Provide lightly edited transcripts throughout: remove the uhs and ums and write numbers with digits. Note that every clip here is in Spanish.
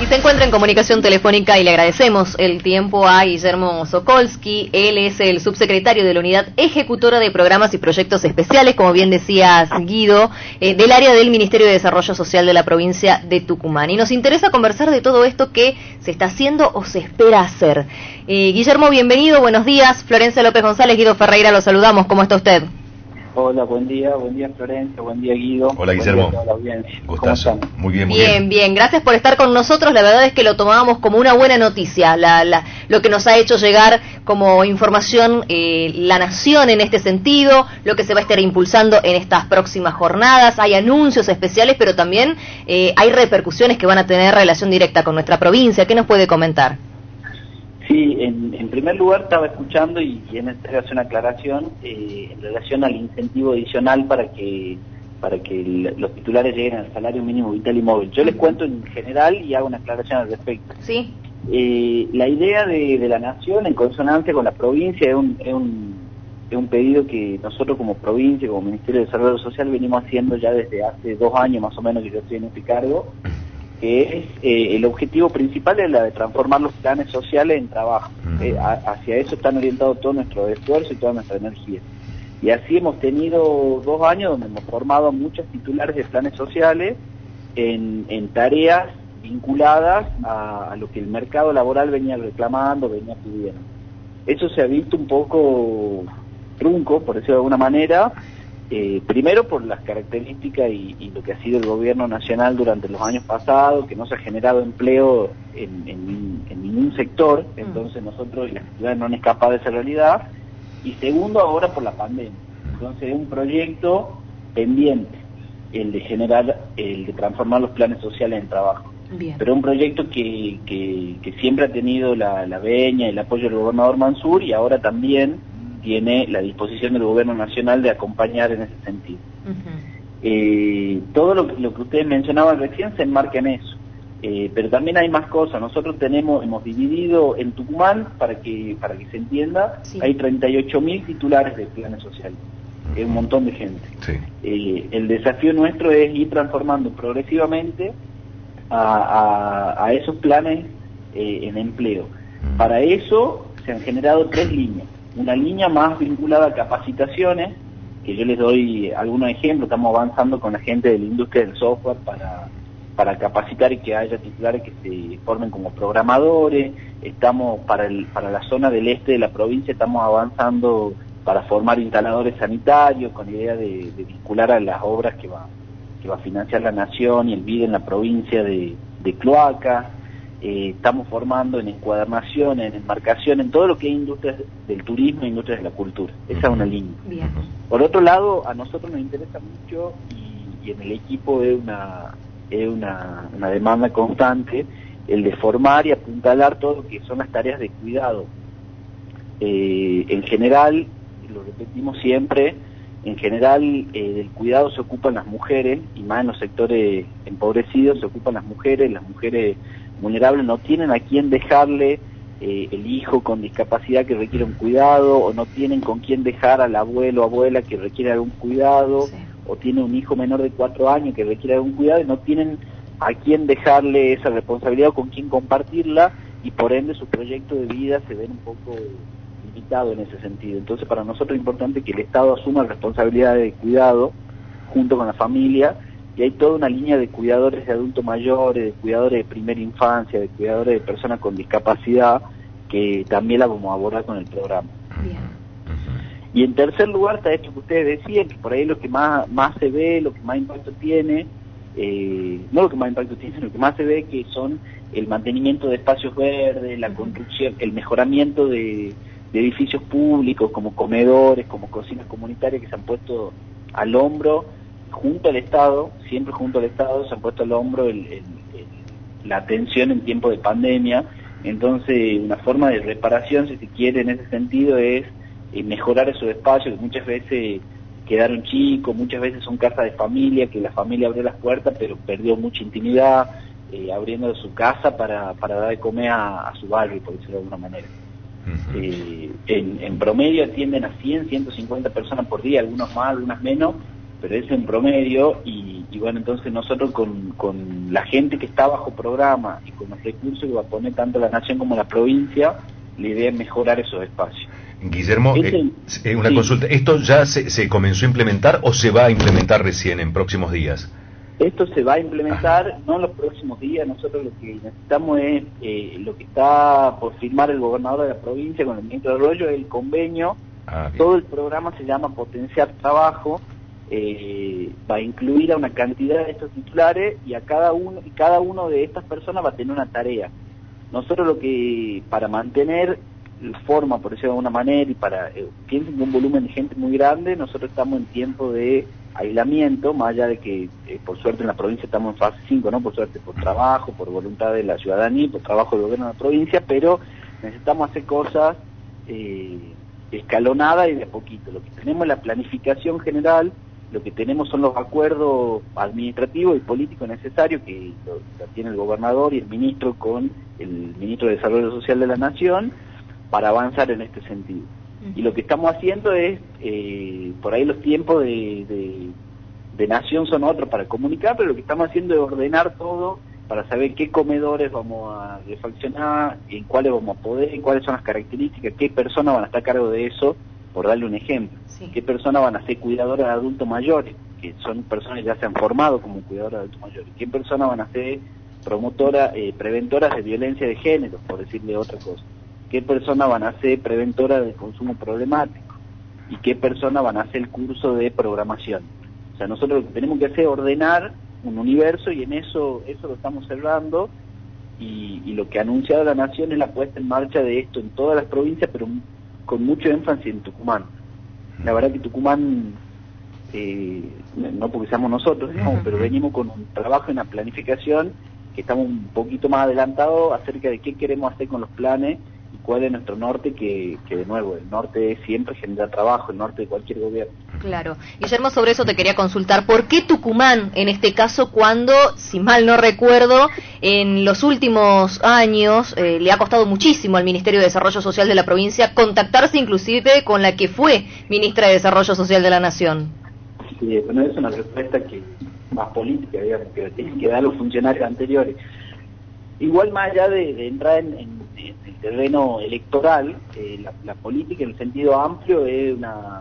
Y se encuentra en comunicación telefónica y le agradecemos el tiempo a Guillermo Sokolsky. Él es el subsecretario de la Unidad Ejecutora de Programas y Proyectos Especiales, como bien decías, Guido, del área del Ministerio de Desarrollo Social de la provincia de Tucumán. Y nos interesa conversar de todo esto que se está haciendo o se espera hacer. Guillermo, bienvenido, buenos días. Florencia López González, Guido Ferreira, lo saludamos. ¿Cómo está usted? Hola, buen día Florencia, buen día Guido. Hola Guillermo, buen día a toda la audiencia. Gustazo. Muy bien, muy bien. Bien, gracias por estar con nosotros. La verdad es que lo tomábamos como una buena noticia, lo que nos ha hecho llegar como información La Nación en este sentido, lo que se va a estar impulsando en estas próximas jornadas. Hay anuncios especiales, pero también hay repercusiones que van a tener relación directa con nuestra provincia. ¿Qué nos puede comentar? Sí, en primer lugar estaba escuchando y en esta hace una aclaración en relación al incentivo adicional para que los titulares lleguen al salario mínimo vital y móvil. Yo les cuento en general y hago una aclaración al respecto. Sí. La idea de la Nación, en consonancia con la provincia, es un pedido que nosotros como provincia, como Ministerio de Desarrollo Social, venimos haciendo ya desde hace 2 años más o menos que yo estoy en este cargo, que es el objetivo principal es la de transformar los planes sociales en trabajo. Hacia eso están orientados todo nuestro esfuerzo y toda nuestra energía. Y así hemos tenido 2 años donde hemos formado a muchos titulares de planes sociales en tareas vinculadas a lo que el mercado laboral venía reclamando, venía pidiendo. Eso se ha visto un poco trunco, por decirlo de alguna manera, primero por las características y lo que ha sido el gobierno nacional durante los años pasados, que no se ha generado empleo en ningún sector, entonces nosotros y las ciudades no han escapado de esa realidad, y segundo ahora por la pandemia. Entonces es un proyecto pendiente, el de transformar los planes sociales en trabajo. Bien. Pero un proyecto que siempre ha tenido la veña y el apoyo del gobernador Mansur y ahora también tiene la disposición del gobierno nacional de acompañar en ese sentido. Todo lo que ustedes mencionaban recién se enmarca en eso, pero también hay más cosas. Nosotros hemos dividido en Tucumán, para que se entienda, sí. Hay 38.000 titulares de planes sociales, es un montón de gente. Sí. El desafío nuestro es ir transformando progresivamente a esos planes en empleo. Para eso se han generado 3 líneas. Una línea más vinculada a capacitaciones, que yo les doy algunos ejemplos. Estamos avanzando con la gente de la industria del software para capacitar y que haya titulares que se formen como programadores. Estamos para la zona del este de la provincia, estamos avanzando para formar instaladores sanitarios con la idea de vincular a las obras que va a financiar la Nación y el BID en la provincia de cloaca. Estamos formando en encuadernación, en enmarcación, en todo lo que es industrias del turismo e industrias de la cultura. Esa es una línea. Bien. Por otro lado, a nosotros nos interesa mucho y en el equipo es una demanda constante el de formar y apuntalar todo lo que son las tareas de cuidado. En general, lo repetimos siempre, en general del cuidado se ocupan las mujeres, y más en los sectores empobrecidos se ocupan las mujeres vulnerables no tienen a quién dejarle el hijo con discapacidad que requiere un cuidado, o no tienen con quién dejar al abuelo o abuela que requiere algún cuidado, sí. O tiene un hijo menor de 4 años que requiere algún cuidado y no tienen a quién dejarle esa responsabilidad o con quién compartirla, y por ende su proyecto de vida se ven un poco limitado en ese sentido. Entonces para nosotros es importante que el Estado asuma responsabilidades de cuidado junto con la familia, y hay toda una línea de cuidadores de adultos mayores, de cuidadores de primera infancia, de cuidadores de personas con discapacidad, que también la vamos a abordar con el programa. Bien. Y en tercer lugar está esto que ustedes decían, que por ahí lo que más se ve, lo que más impacto tiene, no lo que más impacto tiene, lo que más se ve que son el mantenimiento de espacios verdes, la construcción, el mejoramiento de edificios públicos como comedores, como cocinas comunitarias que se han puesto al hombro junto al Estado, siempre junto al Estado se han puesto al hombro la atención en tiempo de pandemia. Entonces una forma de reparación, si se quiere, en ese sentido es mejorar esos espacios que muchas veces quedaron chicos, muchas veces son casas de familia, que la familia abrió las puertas pero perdió mucha intimidad abriendo su casa para dar de comer a su barrio, por decirlo de alguna manera. En promedio atienden a 100, 150 personas por día, algunos más, algunas menos, pero es en promedio, y bueno, entonces nosotros con la gente que está bajo programa y con los recursos que va a poner tanto la Nación como la provincia, la idea es mejorar esos espacios. Guillermo, una consulta, ¿esto ya se comenzó a implementar o se va a implementar recién en próximos días? Esto se va a implementar, no en los próximos días. Nosotros lo que necesitamos es, lo que está por firmar el gobernador de la provincia con el ministro de Arroyo, es el convenio. Todo el programa se llama Potenciar Trabajo, va a incluir a una cantidad de estos titulares y cada uno de estas personas va a tener una tarea. Nosotros lo que, para mantener la forma, por decirlo de alguna manera, y para, piensen que un volumen de gente muy grande, nosotros estamos en tiempo de aislamiento, más allá de que, por suerte en la provincia estamos en fase 5, ¿no? Por suerte, por trabajo, por voluntad de la ciudadanía, por trabajo del gobierno de la provincia, pero necesitamos hacer cosas escalonadas y de a poquito. Lo que tenemos es la planificación general, lo que tenemos son los acuerdos administrativos y políticos necesarios que lo tiene el gobernador y el ministro con el ministro de Desarrollo Social de la Nación para avanzar en este sentido. Y lo que estamos haciendo es, por ahí los tiempos de Nación son otros para comunicar, pero lo que estamos haciendo es ordenar todo para saber qué comedores vamos a refaccionar, en cuáles vamos a poder, cuáles son las características, qué personas van a estar a cargo de eso, por darle un ejemplo. Sí. Qué personas van a ser cuidadoras de adultos mayores, que son personas que ya se han formado como cuidadoras de adultos mayores. Qué personas van a ser promotoras, preventoras de violencia de género, por decirle otra cosa. Qué personas van a ser preventoras de consumo problemático y qué personas van a hacer el curso de programación. O sea, nosotros lo que tenemos que hacer es ordenar un universo y en eso lo estamos cerrando y lo que ha anunciado la Nación es la puesta en marcha de esto en todas las provincias, pero con mucho énfasis en Tucumán. La verdad que Tucumán, no porque seamos nosotros, digamos, pero venimos con un trabajo en la planificación que estamos un poquito más adelantados acerca de qué queremos hacer con los planes y cuál es nuestro norte, que de nuevo, el norte siempre genera trabajo, el norte de cualquier gobierno. Claro. Guillermo, sobre eso te quería consultar, ¿por qué Tucumán en este caso cuando, si mal no recuerdo, en los últimos años le ha costado muchísimo al Ministerio de Desarrollo Social de la provincia contactarse inclusive con la que fue ministra de Desarrollo Social de la Nación? Sí, bueno, es una respuesta que más política, digamos, que tienen que dar los funcionarios anteriores. Igual más allá de entrar en el terreno electoral, la política en el sentido amplio es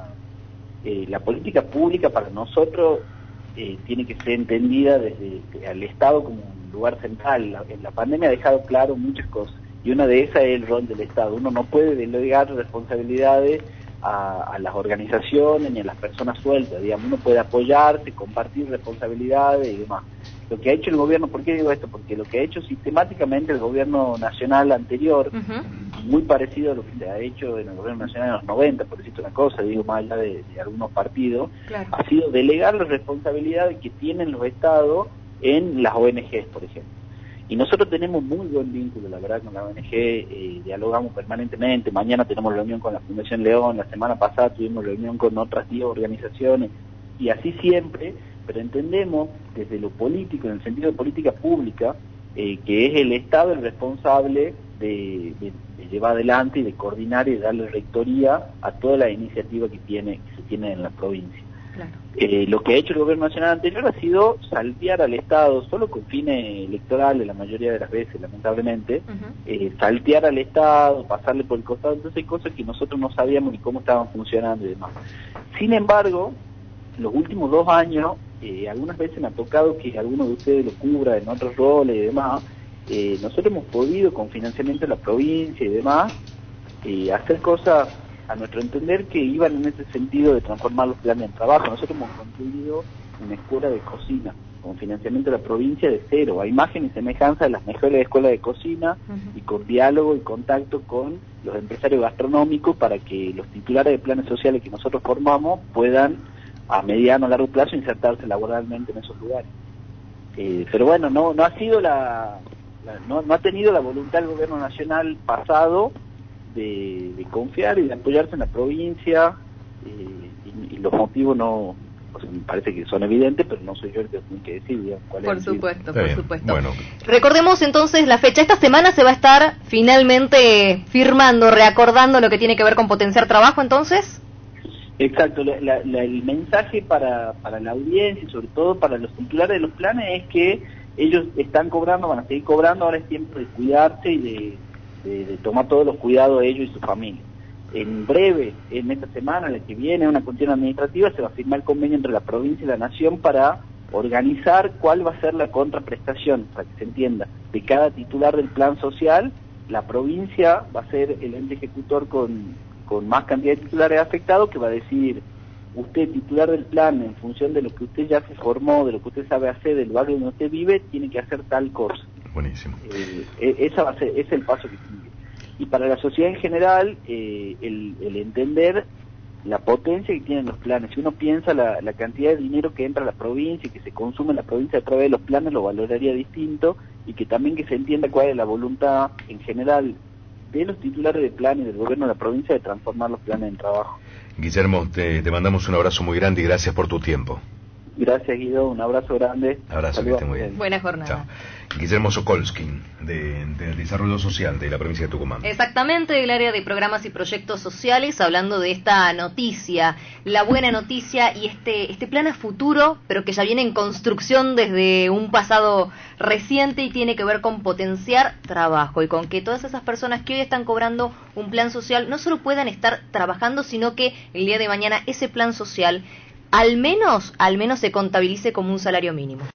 la política pública para nosotros tiene que ser entendida desde el Estado como un lugar central. La pandemia ha dejado claro muchas cosas y una de esas es el rol del Estado. Uno no puede delegar responsabilidades a las organizaciones ni a las personas sueltas, digamos. Uno puede apoyarse, compartir responsabilidades y demás. Lo que ha hecho el gobierno, ¿por qué digo esto? Porque lo que ha hecho sistemáticamente el gobierno nacional anterior, muy parecido a lo que se ha hecho en el gobierno nacional en los 90, por decirte una cosa, digo más allá de algunos partidos, claro, ha sido delegar las responsabilidades que tienen los estados en las ONGs, por ejemplo. Y nosotros tenemos muy buen vínculo, la verdad, con la ONG, dialogamos permanentemente. Mañana tenemos reunión con la Fundación León, la semana pasada tuvimos reunión con otras 10 organizaciones, y así siempre, pero entendemos desde lo político, en el sentido de política pública, que es el Estado el responsable de llevar adelante y de coordinar y de darle rectoría a toda la iniciativa que se tiene en la provincia. Claro. Lo que ha hecho el gobierno nacional anterior ha sido saltear al Estado, solo con fines electorales la mayoría de las veces, lamentablemente, saltear al Estado, pasarle por el costado, entonces hay cosas que nosotros no sabíamos ni cómo estaban funcionando y demás. Sin embargo, los últimos 2 años, algunas veces me ha tocado que alguno de ustedes lo cubra en otros roles y demás, nosotros hemos podido, con financiamiento de la provincia y demás, hacer cosas a nuestro entender que iban en ese sentido de transformar los planes de trabajo. Nosotros hemos construido una escuela de cocina con financiamiento de la provincia de cero, a imagen y semejanza de las mejores escuelas de cocina y con diálogo y contacto con los empresarios gastronómicos para que los titulares de planes sociales que nosotros formamos puedan a mediano o largo plazo insertarse laboralmente en esos lugares. Pero bueno, no ha sido no ha tenido la voluntad del gobierno nacional pasado de confiar y de apoyarse en la provincia, y los motivos no, pues me parece que son evidentes, pero no soy yo el que tiene que decir, digamos, cuál es el motivo. Por supuesto. Bueno. Recordemos entonces la fecha. Esta semana se va a estar finalmente firmando, reacordando lo que tiene que ver con potenciar trabajo, entonces. Exacto, el mensaje para la audiencia y sobre todo para los titulares de los planes es que ellos están cobrando, van a seguir cobrando, ahora es tiempo de cuidarse y de tomar todos los cuidados de ellos y su familia. En breve, en esta semana, la que viene, una cuestión administrativa, se va a firmar el convenio entre la provincia y la nación para organizar cuál va a ser la contraprestación, para que se entienda, de cada titular del plan social. La provincia va a ser el ente ejecutor con más cantidad de titulares afectados, que va a decir, usted titular del plan, en función de lo que usted ya se formó, de lo que usted sabe hacer, del barrio donde usted vive, tiene que hacer tal cosa. Buenísimo. Esa va a ser, ese es el paso que sigue. Y para la sociedad en general, el entender la potencia que tienen los planes. Si uno piensa la cantidad de dinero que entra a la provincia y que se consume en la provincia a través de los planes, lo valoraría distinto, y que también que se entienda cuál es la voluntad en general de los titulares de plan y del gobierno de la provincia de transformar los planes en trabajo. Guillermo, te mandamos un abrazo muy grande y gracias por tu tiempo. Gracias, Guido, un abrazo grande. Abrazo, que esté muy bien. Buena jornada. Chao. Guillermo Sokolsky, de Desarrollo Social de la provincia de Tucumán. Exactamente, del área de programas y proyectos sociales, hablando de esta noticia, la buena noticia y este plan a futuro, pero que ya viene en construcción desde un pasado reciente y tiene que ver con potenciar trabajo y con que todas esas personas que hoy están cobrando un plan social no solo puedan estar trabajando, sino que el día de mañana ese plan social al menos se contabilice como un salario mínimo.